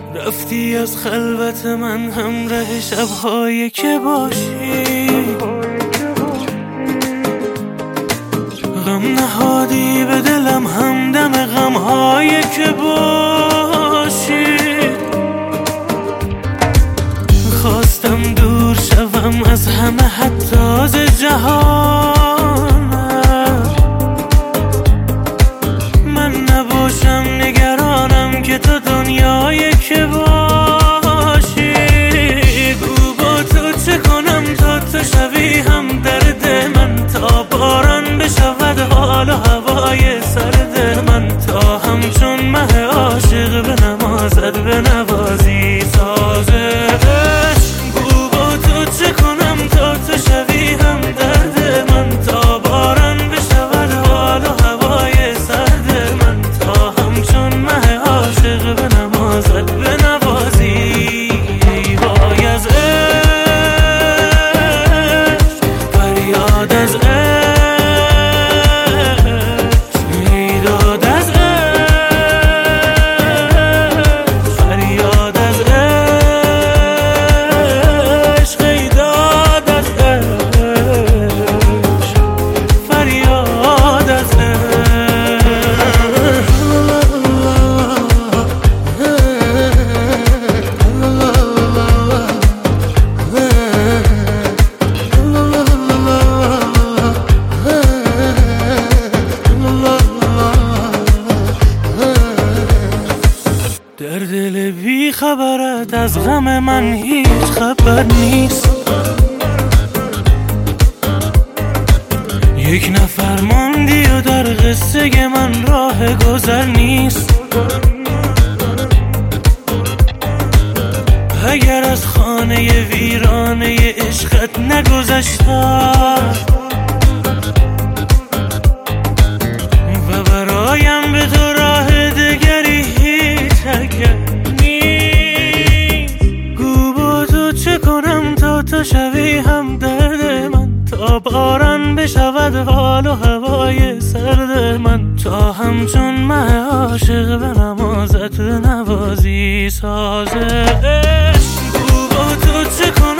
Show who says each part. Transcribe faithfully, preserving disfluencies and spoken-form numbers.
Speaker 1: رفتی از خلوت من همراه شب‌هایی که باشی، غم نهادی به دلم همدم غم‌هایی که باشی. خواستم دور شوم از همه حتی از جهان، من نباشم نگرانم که تو دنیایی که باشی. گو با تو چه کنم تا تو شوی هم درد من، تا باران بشود حال و هوای سرد من، تا همچون مه عاشق به نمازت به نوازی سازه. گو با تو چه کنم تا تو شوی هم درد من، تا باران بشود حال و هوای سرد من، تا همچون مه عاشق به نمازت به نوازی. ای وای از عشق، فریاد از عشق، ای داد از عشق، فریاد از عشق، ای داد از عشق، فریاد از در دل بی خبرت از غم من هیچ خبر نیست. یک نفر ماندی و در قصه من راه گذر نیست. اگر از خانه ویرانه عشقت نگذشتم و برایم به تو راه دگری هیچ اگر نیست. گو با تو چه کنم تا تو شوی هم درد من، تا باران بشود حال و هوای سرد من، تا همچون مه عاشق به نمازت نوازی سازه. گو با تو چه کنم